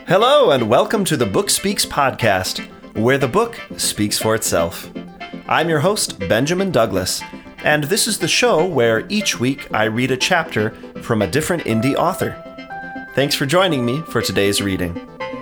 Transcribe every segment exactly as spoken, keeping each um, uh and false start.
Hello, and welcome to the Book Speaks podcast, where the book speaks for itself. I'm your host, Benjamin Douglas, and this is the show where each week I read a chapter from a different indie author. Thanks for joining me for today's reading.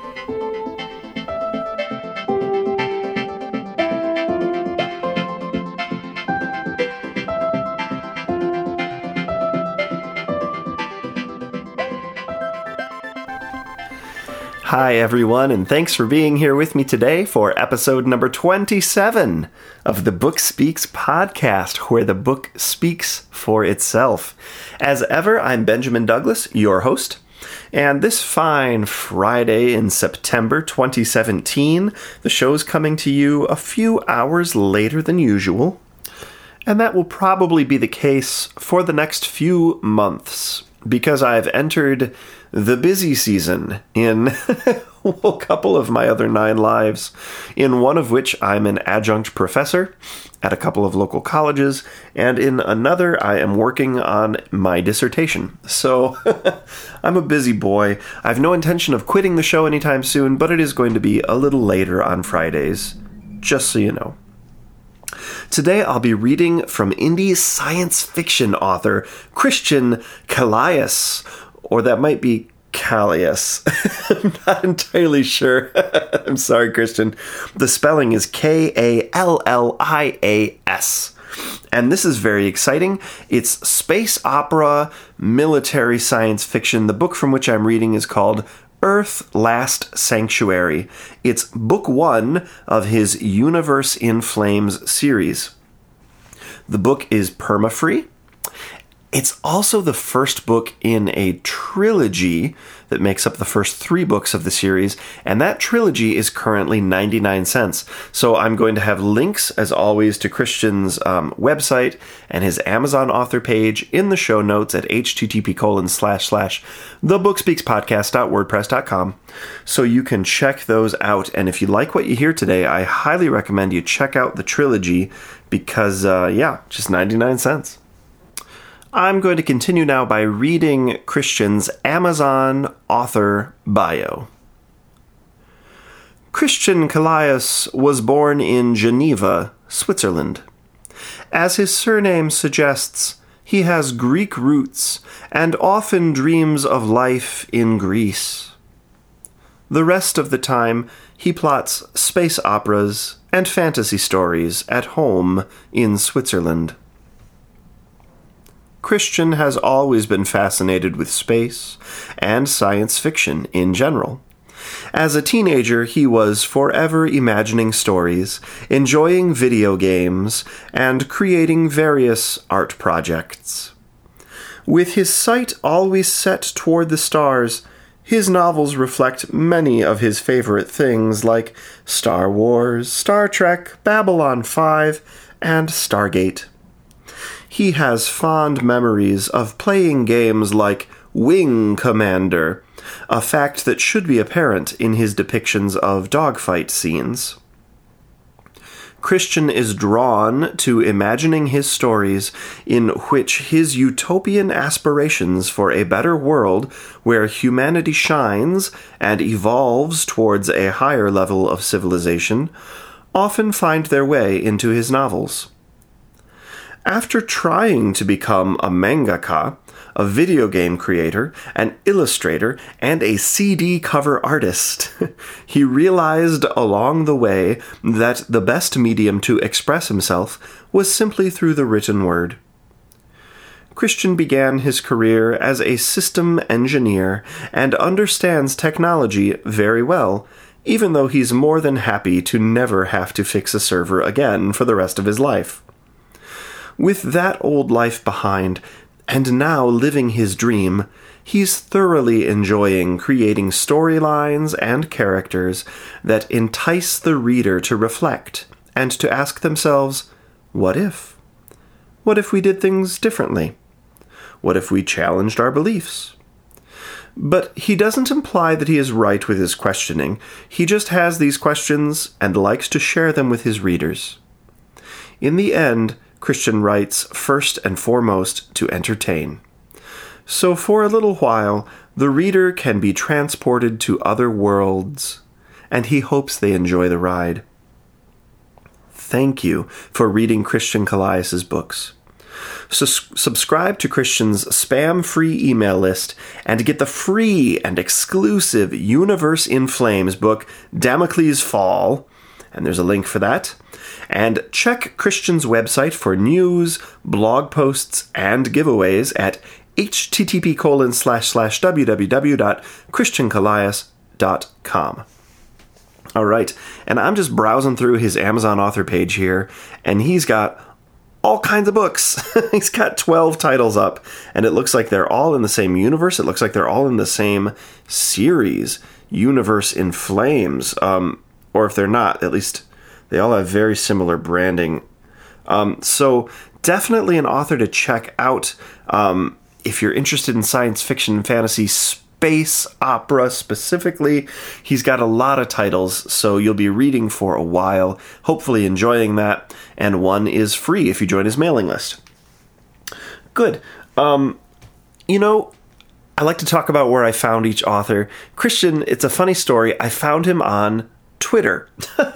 Hi, everyone, and thanks for being here with me today for episode number twenty-seven of the Book Speaks podcast, where the book speaks for itself. As ever, I'm Benjamin Douglas, your host, and this fine Friday in September twenty seventeen, the show's coming to you a few hours later than usual, and that will probably be the case for the next few months, because I've entered the busy season in a couple of my other nine lives, in one of which I'm an adjunct professor at a couple of local colleges, and in another I am working on my dissertation. So I'm a busy boy. I have no intention of quitting the show anytime soon, but it is going to be a little later on Fridays, just so you know. Today I'll be reading from indie science fiction author Christian Callias, or that might be Callias. I'm not entirely sure. I'm sorry, Christian. The spelling is K A L L I A S. And this is very exciting. It's space opera, military science fiction. The book from which I'm reading is called Earth Last Sanctuary. It's book one of his Universe in Flames series. The book is perma-free. It's also the first book in a trilogy that makes up the first three books of the series, and that trilogy is currently ninety-nine cents. So I'm going to have links, as always, to Christian's um, website and his Amazon author page in the show notes at http colon slash slash thebookspeakspodcast.wordpress.com, so you can check those out. And if you like what you hear today, I highly recommend you check out the trilogy because, uh, yeah, just ninety-nine cents. I'm going to continue now by reading Christian's Amazon author bio. Christian Callias was born in Geneva, Switzerland. As his surname suggests, he has Greek roots and often dreams of life in Greece. The rest of the time, he plots space operas and fantasy stories at home in Switzerland. Christian has always been fascinated with space and science fiction in general. As a teenager, he was forever imagining stories, enjoying video games, and creating various art projects. With his sight always set toward the stars, his novels reflect many of his favorite things like Star Wars, Star Trek, Babylon five, and Stargate. He has fond memories of playing games like Wing Commander, a fact that should be apparent in his depictions of dogfight scenes. Christian is drawn to imagining his stories in which his utopian aspirations for a better world where humanity shines and evolves towards a higher level of civilization often find their way into his novels. After trying to become a mangaka, a video game creator, an illustrator, and a C D cover artist, he realized along the way that the best medium to express himself was simply through the written word. Christian began his career as a system engineer and understands technology very well, even though he's more than happy to never have to fix a server again for the rest of his life. With that old life behind, and now living his dream, he's thoroughly enjoying creating storylines and characters that entice the reader to reflect and to ask themselves, what if? What if we did things differently? What if we challenged our beliefs? But he doesn't imply that he is right with his questioning. He just has these questions and likes to share them with his readers. In the end, Christian writes first and foremost to entertain. So for a little while, the reader can be transported to other worlds, and he hopes they enjoy the ride. Thank you for reading Christian Callias's books. Sus- subscribe to Christian's spam-free email list and get the free and exclusive Universe in Flames book, Damocles Fall, and there's a link for that. And check Christian's website for news, blog posts, and giveaways at http colon slash slash www dot christian callias dot com. All right, and I'm just browsing through his Amazon author page here, and he's got all kinds of books. He's got twelve titles up, and it looks like they're all in the same universe. It looks like they're all in the same series, Universe in Flames. Um, or if they're not, at least they all have very similar branding. Um, so definitely an author to check out um, if you're interested in science fiction and fantasy space opera specifically. He's got a lot of titles, so you'll be reading for a while, hopefully enjoying that, and one is free if you join his mailing list. Good. Um, you know, I like to talk about where I found each author. Christian, it's a funny story. I found him on Twitter.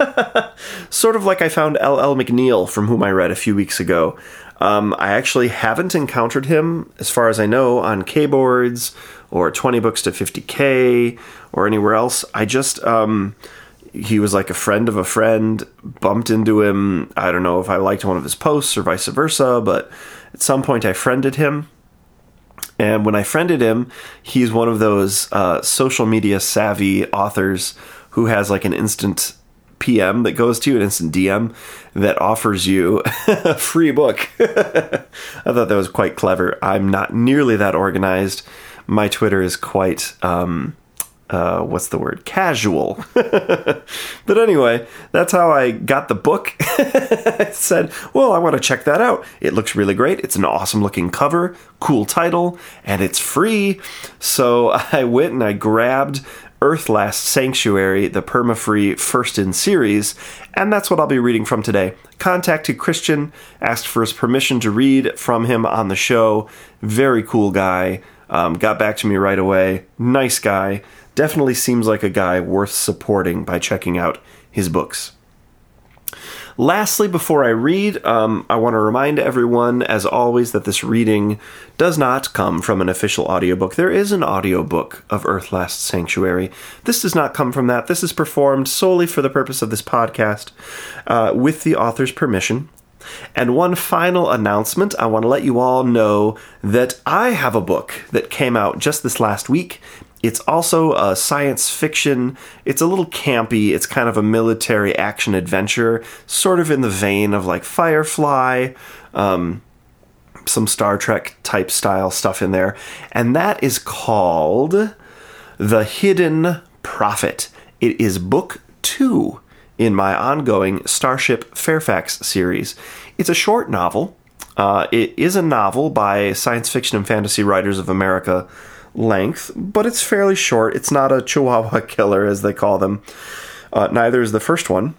Sort of like I found L L McNeil, from whom I read a few weeks ago. Um, I actually haven't encountered him, as far as I know, on K-Boards or twenty books to fifty K or anywhere else. I just, um, he was like a friend of a friend, bumped into him. I don't know if I liked one of his posts or vice versa, but at some point I friended him. And when I friended him, he's one of those uh, social media savvy authors who has like an instant P M that goes to you, an instant D M that offers you a free book. I thought that was quite clever. I'm not nearly that organized. My Twitter is quite, um, uh, what's the word? Casual. But anyway, that's how I got the book. I said, well, I want to check that out. It looks really great. It's an awesome looking cover, cool title, and it's free. So I went and I grabbed Earthlast Sanctuary, the perma-free first in series, and that's what I'll be reading from today. Contacted Christian, asked for his permission to read from him on the show. Very cool guy. Um, got back to me right away. Nice guy. Definitely seems like a guy worth supporting by checking out his books. Lastly, before I read, um, I want to remind everyone, as always, that this reading does not come from an official audiobook. There is an audiobook of Earthlast Sanctuary. This does not come from that. This is performed solely for the purpose of this podcast, uh, with the author's permission. And one final announcement, I want to let you all know that I have a book that came out just this last week. It's also a science fiction. It's a little campy. It's kind of a military action adventure, sort of in the vein of like Firefly, um, some Star Trek type style stuff in there. And that is called The Hidden Prophet. It is book two in my ongoing Starship Fairfax series. It's a short novel. Uh, it is a novel by Science Fiction and Fantasy Writers of America length, but it's fairly short. It's not a Chihuahua killer, as they call them. Uh, neither is the first one.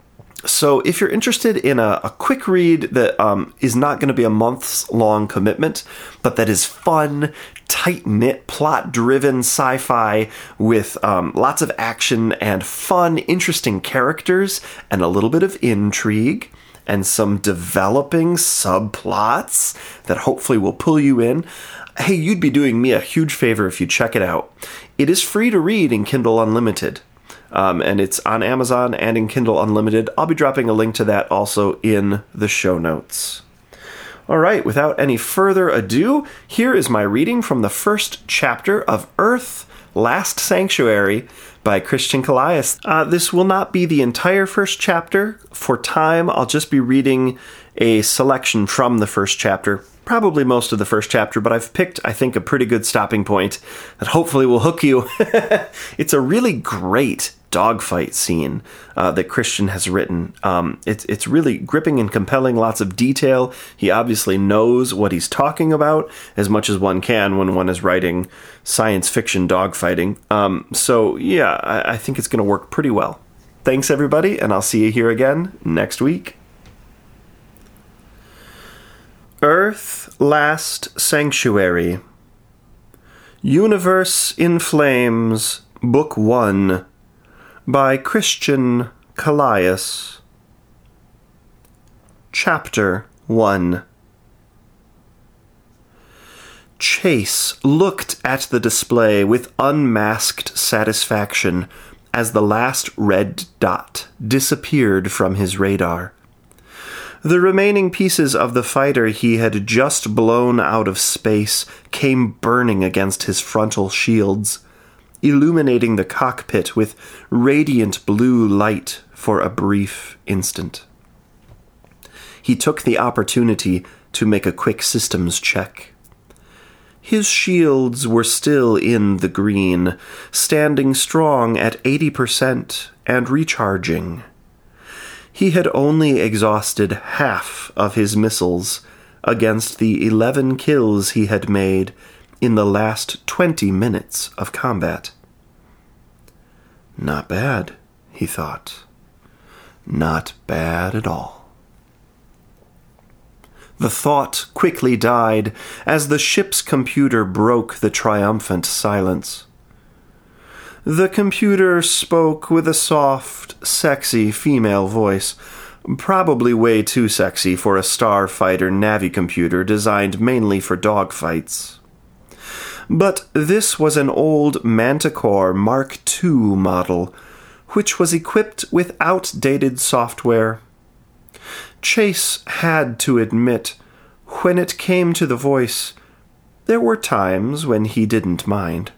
So if you're interested in a, a quick read that um, is not going to be a months-long commitment, but that is fun, tight-knit, plot-driven sci-fi with um, lots of action and fun, interesting characters and a little bit of intrigue and some developing subplots that hopefully will pull you in, hey, you'd be doing me a huge favor if you check it out. It is free to read in Kindle Unlimited. Um, and it's on Amazon and in Kindle Unlimited. I'll be dropping a link to that also in the show notes. All right, without any further ado, here is my reading from the first chapter of Earthlast Sanctuary by Christian Callias. Uh, this will not be the entire first chapter. For time, I'll just be reading a selection from the first chapter. Probably most of the first chapter, but I've picked, I think, a pretty good stopping point that hopefully will hook you. It's a really great dogfight scene uh, that Christian has written. Um, it's it's really gripping and compelling, lots of detail. He obviously knows what he's talking about, as much as one can when one is writing science fiction dogfighting. Um, so, yeah, I, I think it's going to work pretty well. Thanks, everybody, and I'll see you here again next week. Earthlast Sanctuary Universe in Flames, Book one, by Christian Callias. Chapter one. Chase looked at the display with unmasked satisfaction as the last red dot disappeared from his radar. The remaining pieces of the fighter he had just blown out of space came burning against his frontal shields, illuminating the cockpit with radiant blue light for a brief instant. He took the opportunity to make a quick systems check. His shields were still in the green, standing strong at eighty percent and recharging. He had only exhausted half of his missiles against the eleven kills he had made in the last twenty minutes of combat. Not bad, he thought. Not bad at all. The thought quickly died as the ship's computer broke the triumphant silence. The computer spoke with a soft, sexy female voice, probably way too sexy for a starfighter navicomputer designed mainly for dogfights. But this was an old Manticore Mark two model, which was equipped with outdated software. Chase had to admit, when it came to the voice, there were times when he didn't mind.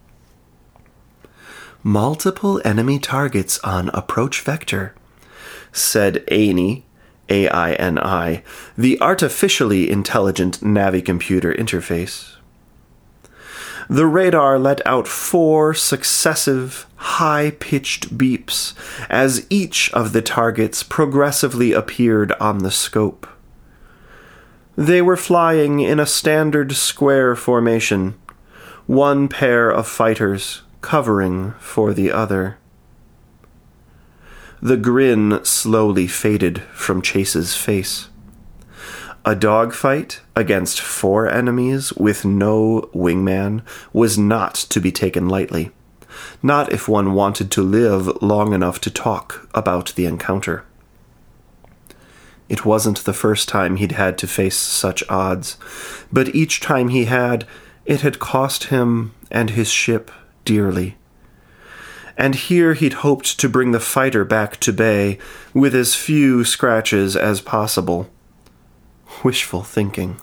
Multiple enemy targets on approach vector, said Aini, A I N I, the artificially intelligent navicomputer interface. The radar let out four successive, high-pitched beeps as each of the targets progressively appeared on the scope. They were flying in a standard square formation, one pair of fighters covering for the other. The grin slowly faded from Chase's face. A dogfight against four enemies with no wingman was not to be taken lightly, not if one wanted to live long enough to talk about the encounter. It wasn't the first time he'd had to face such odds, but each time he had, it had cost him and his ship dearly. And here he'd hoped to bring the fighter back to bay with as few scratches as possible. Wishful thinking.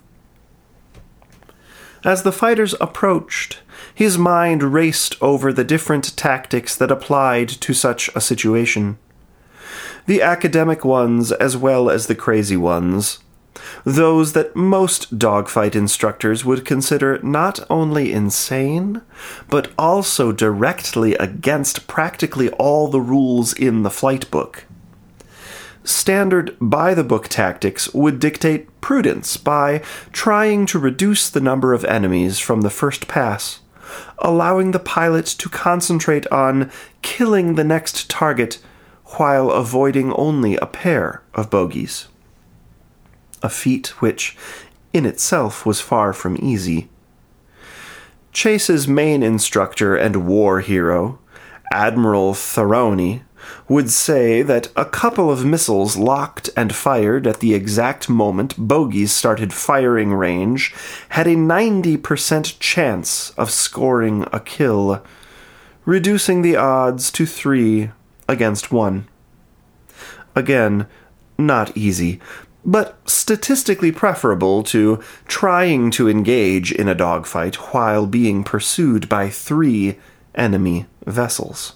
As the fighters approached, his mind raced over the different tactics that applied to such a situation. The academic ones as well as the crazy ones. Those that most dogfight instructors would consider not only insane, but also directly against practically all the rules in the flight book. Standard by-the-book tactics would dictate prudence by trying to reduce the number of enemies from the first pass, allowing the pilot to concentrate on killing the next target while avoiding only a pair of bogeys. A feat which, in itself, was far from easy. Chase's main instructor and war hero, Admiral Tharoni, would say that a couple of missiles locked and fired at the exact moment bogeys started firing range had a ninety percent chance of scoring a kill, reducing the odds to three against one. Again, not easy, but statistically preferable to trying to engage in a dogfight while being pursued by three enemy vessels.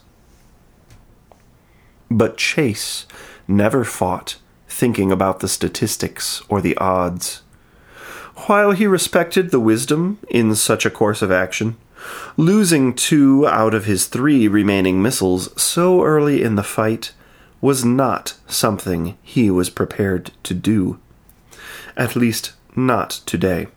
But Chase never fought thinking about the statistics or the odds. While he respected the wisdom in such a course of action, losing two out of his three remaining missiles so early in the fight was not something he was prepared to do. At least, not today.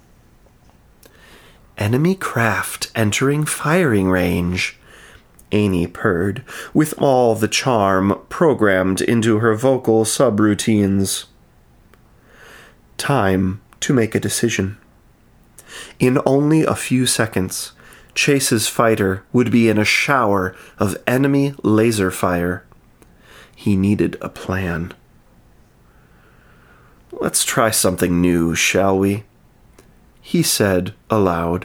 Enemy craft entering firing range, Aini purred, with all the charm programmed into her vocal subroutines. Time to make a decision. In only a few seconds, Chase's fighter would be in a shower of enemy laser fire. He needed a plan. "Let's try something new, shall we?" he said aloud.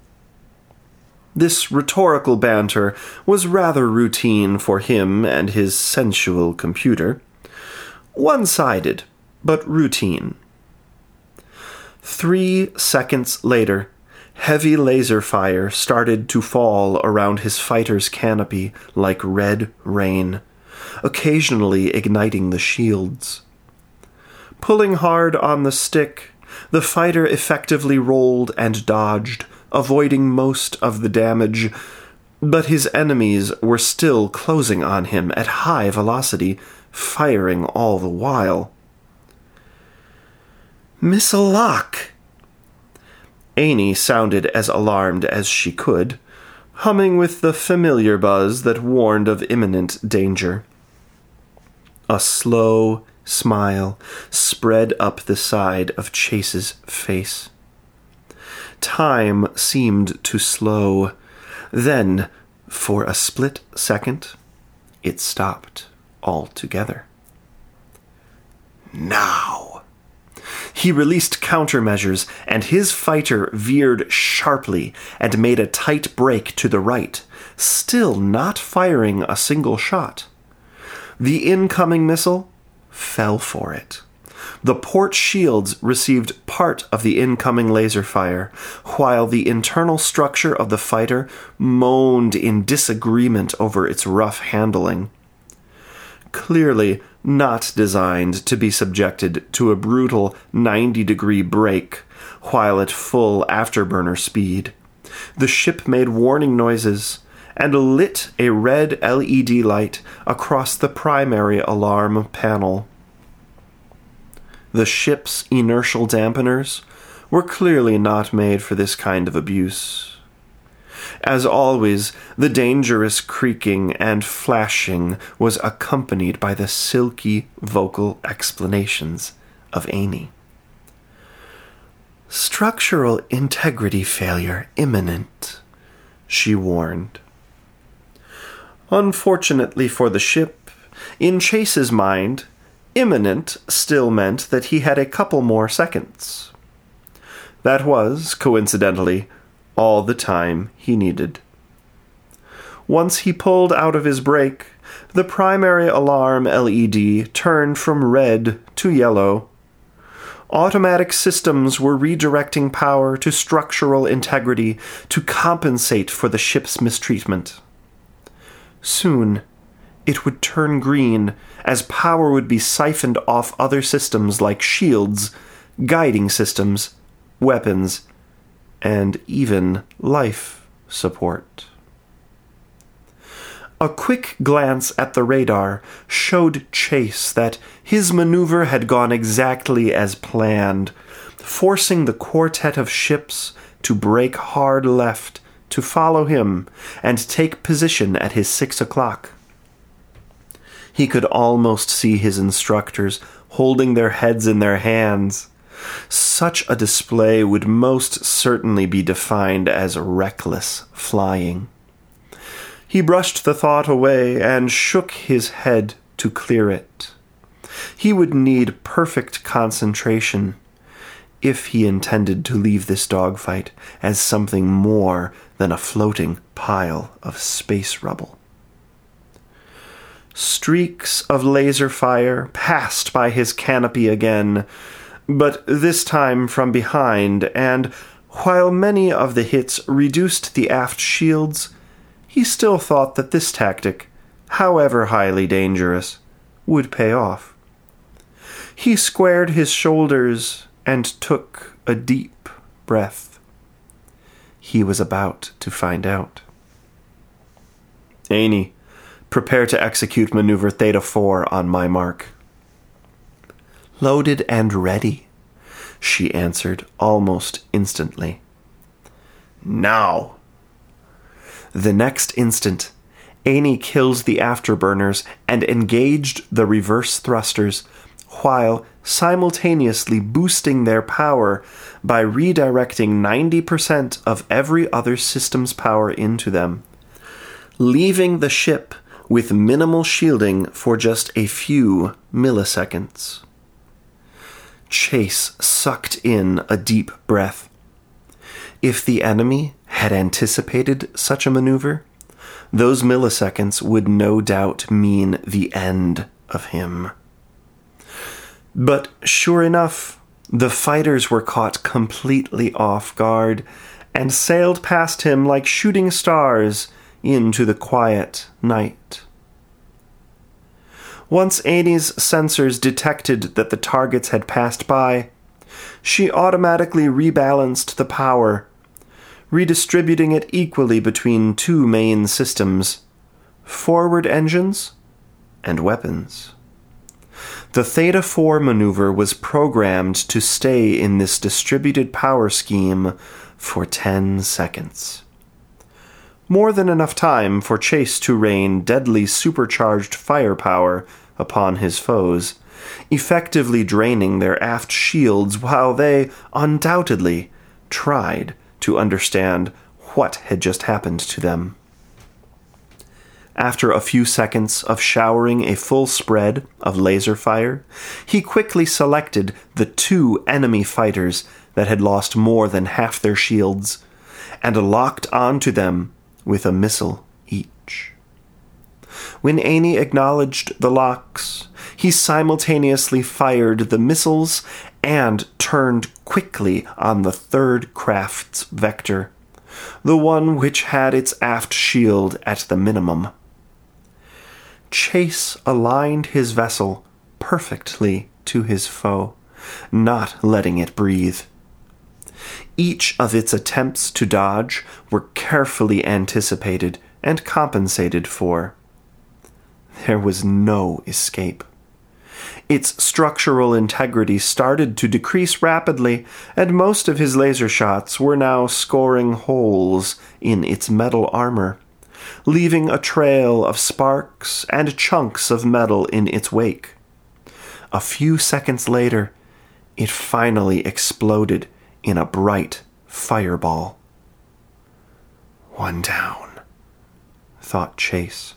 This rhetorical banter was rather routine for him and his sensual computer. One-sided, but routine. Three seconds later, heavy laser fire started to fall around his fighter's canopy like red rain, occasionally igniting the shields. Pulling hard on the stick, the fighter effectively rolled and dodged, avoiding most of the damage, but his enemies were still closing on him at high velocity, firing all the while. "Missile lock!" Amy sounded as alarmed as she could, humming with the familiar buzz that warned of imminent danger. A slow smile spread up the side of Chase's face. Time seemed to slow. Then, for a split second, it stopped altogether. Now! He released countermeasures, and his fighter veered sharply and made a tight break to the right, still not firing a single shot. The incoming missile fell for it. The port shields received part of the incoming laser fire, while the internal structure of the fighter moaned in disagreement over its rough handling. Clearly not designed to be subjected to a brutal ninety-degree break while at full afterburner speed, the ship made warning noises and lit a red L E D light across the primary alarm panel. The ship's inertial dampeners were clearly not made for this kind of abuse. As always, the dangerous creaking and flashing was accompanied by the silky vocal explanations of Amy. "Structural integrity failure imminent," she warned. Unfortunately for the ship, in Chase's mind, imminent still meant that he had a couple more seconds. That was, coincidentally, all the time he needed. Once he pulled out of his brake, the primary alarm L E D turned from red to yellow. Automatic systems were redirecting power to structural integrity to compensate for the ship's mistreatment. Soon, it would turn green, as power would be siphoned off other systems like shields, guiding systems, weapons, and even life support. A quick glance at the radar showed Chase that his maneuver had gone exactly as planned, forcing the quartet of ships to break hard left to follow him and take position at his six o'clock. He could almost see his instructors holding their heads in their hands. Such a display would most certainly be defined as reckless flying. He brushed the thought away and shook his head to clear it. He would need perfect concentration if he intended to leave this dogfight as something more than a floating pile of space rubble. Streaks of laser fire passed by his canopy again, but this time from behind, and while many of the hits reduced the aft shields, he still thought that this tactic, however highly dangerous, would pay off. He squared his shoulders and took a deep breath. He was about to find out. "Amy, prepare to execute maneuver Theta four on my mark." "Loaded and ready," she answered almost instantly. "Now!" The next instant, Amy killed the afterburners and engaged the reverse thrusters, while simultaneously boosting their power by redirecting ninety percent of every other system's power into them, leaving the ship with minimal shielding for just a few milliseconds. Chase sucked in a deep breath. If the enemy had anticipated such a maneuver, those milliseconds would no doubt mean the end of him. But sure enough, the fighters were caught completely off guard and sailed past him like shooting stars into the quiet night. Once Annie's sensors detected that the targets had passed by, she automatically rebalanced the power, redistributing it equally between two main systems, forward engines and weapons. The Theta four maneuver was programmed to stay in this distributed power scheme for ten seconds. More than enough time for Chase to rain deadly supercharged firepower upon his foes, effectively draining their aft shields while they undoubtedly tried to understand what had just happened to them. After a few seconds of showering a full spread of laser fire, he quickly selected the two enemy fighters that had lost more than half their shields, and locked onto them with a missile each. When Annie acknowledged the locks, he simultaneously fired the missiles and turned quickly on the third craft's vector, the one which had its aft shield at the minimum. Chase aligned his vessel perfectly to his foe, not letting it breathe. Each of its attempts to dodge were carefully anticipated and compensated for. There was no escape. Its structural integrity started to decrease rapidly, and most of his laser shots were now scoring holes in its metal armor, leaving a trail of sparks and chunks of metal in its wake. A few seconds later, it finally exploded in a bright fireball. One down, thought Chase.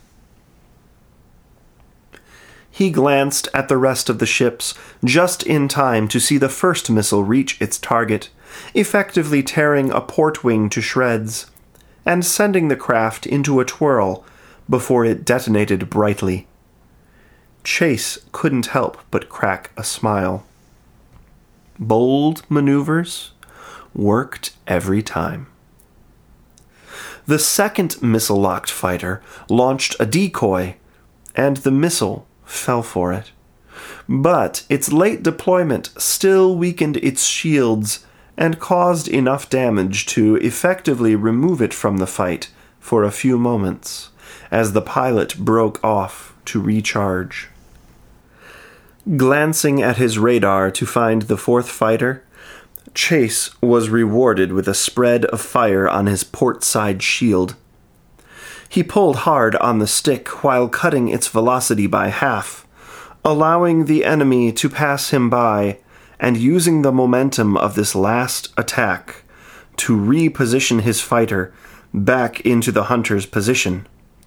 He glanced at the rest of the ships just in time to see the first missile reach its target, effectively tearing a port wing to shreds, and sending the craft into a twirl before it detonated brightly. Chase couldn't help but crack a smile. Bold maneuvers worked every time. The second missile-locked fighter launched a decoy, and the missile fell for it. But its late deployment still weakened its shields and caused enough damage to effectively remove it from the fight for a few moments, as the pilot broke off to recharge. Glancing at his radar to find the fourth fighter, Chase was rewarded with a spread of fire on his port side shield. He pulled hard on the stick while cutting its velocity by half, allowing the enemy to pass him by and using the momentum of this last attack to reposition his fighter back into the hunter's position.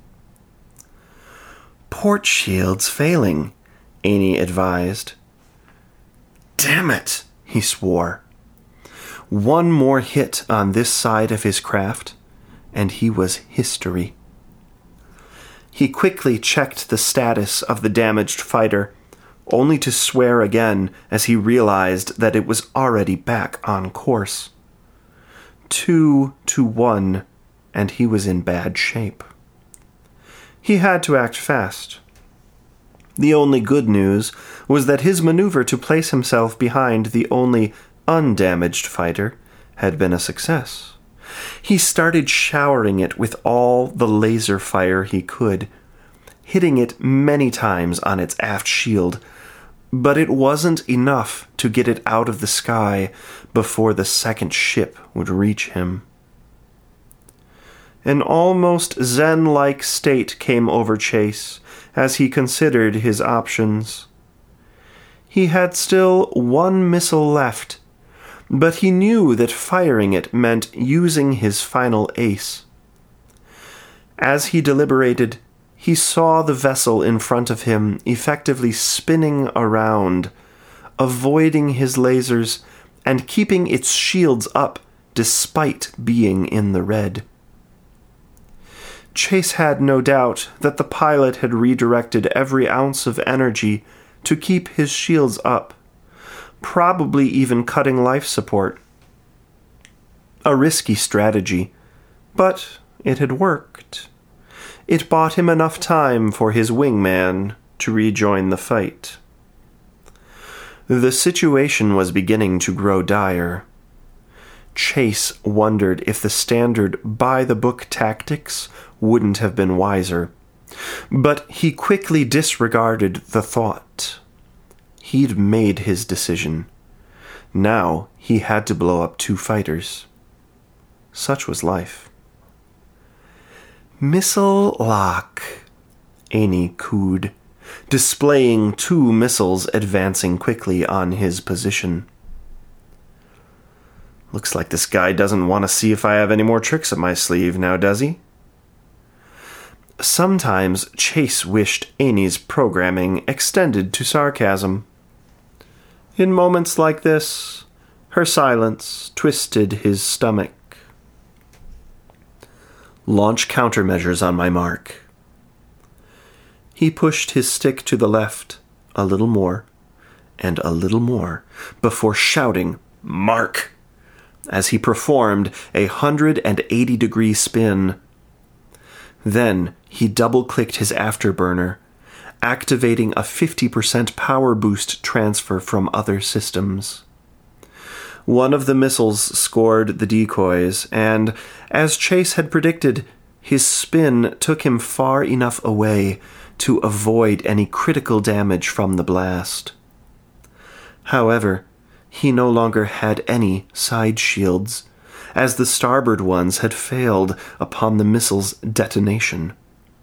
"Port shield's failing," Annie advised. "Damn it," he swore. One more hit on this side of his craft, and he was history. He quickly checked the status of the damaged fighter, only to swear again as he realized that it was already back on course. Two to one, and he was in bad shape. He had to act fast. The only good news was that his maneuver to place himself behind the only undamaged fighter had been a success. He started showering it with all the laser fire he could, hitting it many times on its aft shield, but it wasn't enough to get it out of the sky before the second ship would reach him. An almost zen-like state came over Chase as he considered his options. He had still one missile left, but he knew that firing it meant using his final ace. As he deliberated, he saw the vessel in front of him effectively spinning around, avoiding his lasers and keeping its shields up despite being in the red. Chase had no doubt that the pilot had redirected every ounce of energy to keep his shields up, probably even cutting life support. A risky strategy, but it had worked. It bought him enough time for his wingman to rejoin the fight. The situation was beginning to grow dire. Chase wondered if the standard by-the-book tactics wouldn't have been wiser, but he quickly disregarded the thought. He'd made his decision. Now he had to blow up two fighters. Such was life. "Missile lock," Annie cooed, displaying two missiles advancing quickly on his position. "Looks like this guy doesn't want to see if I have any more tricks up my sleeve now, does he?" Sometimes Chase wished Annie's programming extended to sarcasm. In moments like this, her silence twisted his stomach. "Launch countermeasures on my mark." He pushed his stick to the left, a little more, and a little more, before shouting, "Mark!" as he performed a one hundred eighty degree spin. Then he double-clicked his afterburner, activating a fifty percent power boost transfer from other systems. One of the missiles scored the decoys, and, as Chase had predicted, his spin took him far enough away to avoid any critical damage from the blast. However, he no longer had any side shields, as the starboard ones had failed upon the missile's detonation.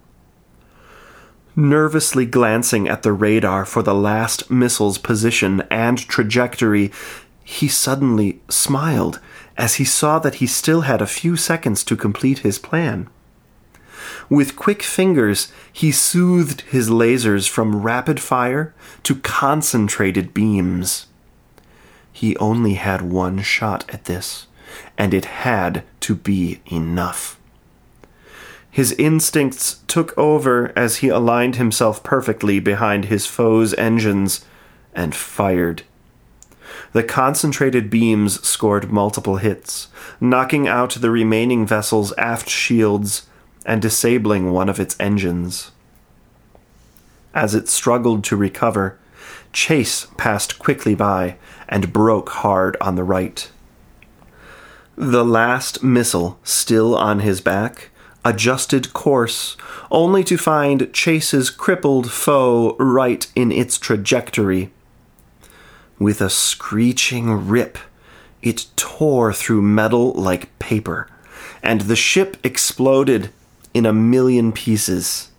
Nervously glancing at the radar for the last missile's position and trajectory, he suddenly smiled as he saw that he still had a few seconds to complete his plan. With quick fingers, he soothed his lasers from rapid fire to concentrated beams. He only had one shot at this, and it had to be enough. His instincts took over as he aligned himself perfectly behind his foe's engines and fired. The concentrated beams scored multiple hits, knocking out the remaining vessel's aft shields and disabling one of its engines. As it struggled to recover, Chase passed quickly by and broke hard on the right. The last missile, still on his back, adjusted course, only to find Chase's crippled foe right in its trajectory. With a screeching rip, it tore through metal like paper, and the ship exploded in a million pieces.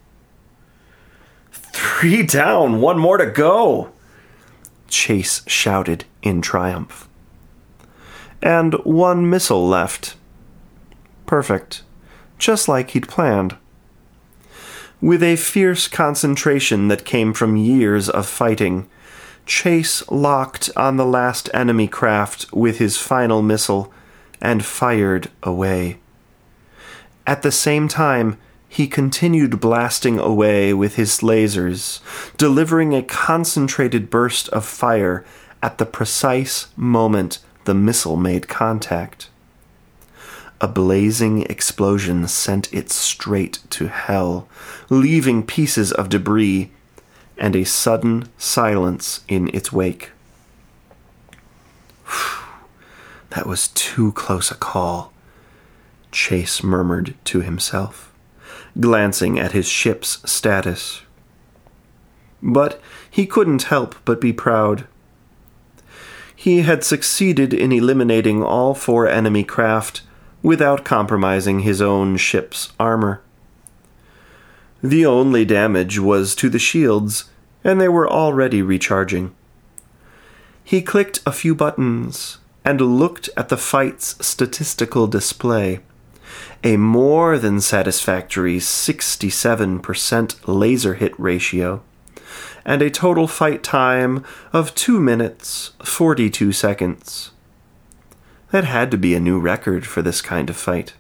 "Three down, one more to go!" Chase shouted in triumph. And one missile left. Perfect. Just like he'd planned. With a fierce concentration that came from years of fighting, Chase locked on the last enemy craft with his final missile and fired away. At the same time, he continued blasting away with his lasers, delivering a concentrated burst of fire at the precise moment the missile made contact. A blazing explosion sent it straight to hell, leaving pieces of debris and a sudden silence in its wake. "That was too close a call," Chase murmured to himself, glancing at his ship's status. But he couldn't help but be proud. He had succeeded in eliminating all four enemy craft without compromising his own ship's armor. The only damage was to the shields, and they were already recharging. He clicked a few buttons and looked at the fight's statistical display. A more than satisfactory sixty-seven percent laser hit ratio, and a total fight time of two minutes, forty-two seconds. That had to be a new record for this kind of fight.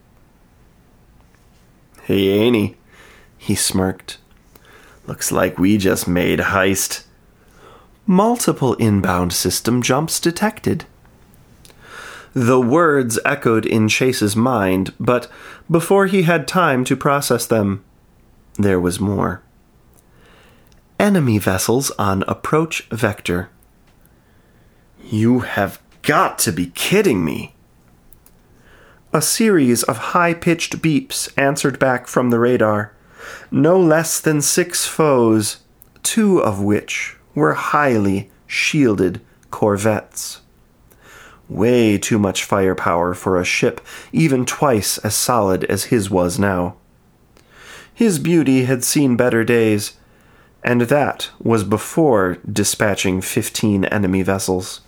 "Hey, Annie," he smirked. "Looks like we just made heist." "Multiple inbound system jumps detected." The words echoed in Chase's mind, but before he had time to process them, there was more. "Enemy vessels on approach vector." "You have got to be kidding me." A series of high-pitched beeps answered back from the radar. No less than six foes, two of which were highly shielded corvettes. Way too much firepower for a ship even twice as solid as his was now. His beauty had seen better days, and that was before dispatching fifteen enemy vessels.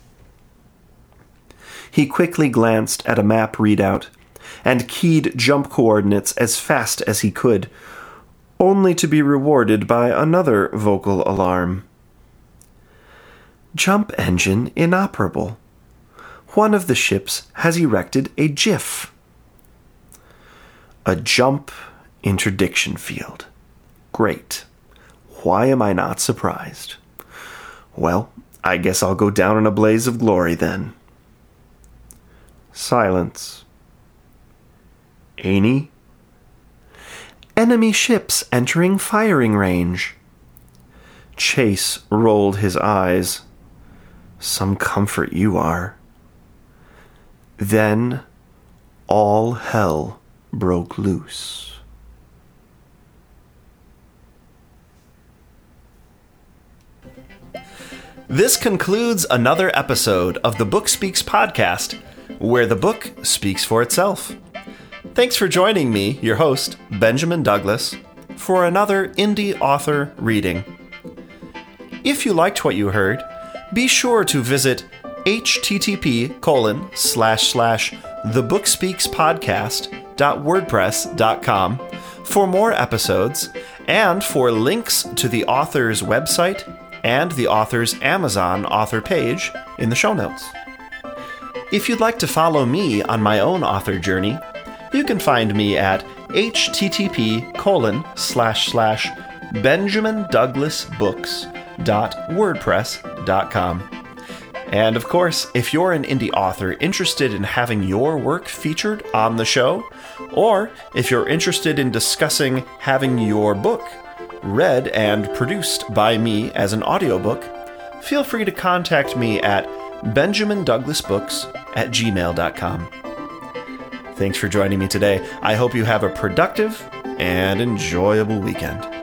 He quickly glanced at a map readout and keyed jump coordinates as fast as he could, only to be rewarded by another vocal alarm. "Jump engine inoperable. One of the ships has erected a GIF." A jump interdiction field. Great. Why am I not surprised? Well, I guess I'll go down in a blaze of glory then. Silence. "Annie?" "Enemy ships entering firing range." Chase rolled his eyes. "Some comfort you are." Then all hell broke loose. This concludes another episode of the Book Speaks podcast, where the book speaks for itself. Thanks for joining me, your host, Benjamin Douglas, for another indie author reading. If you liked what you heard, be sure to visit http colon slash slash thebookspeakspodcast.wordpress.com for more episodes and for links to the author's website and the author's Amazon author page in the show notes. If you'd like to follow me on my own author journey, you can find me at http colon slash slash benjamindouglasbooks.wordpress.com. And of course, if you're an indie author interested in having your work featured on the show, or if you're interested in discussing having your book read and produced by me as an audiobook, feel free to contact me at benjamindouglasbooks at gmail dot com. Thanks for joining me today. I hope you have a productive and enjoyable weekend.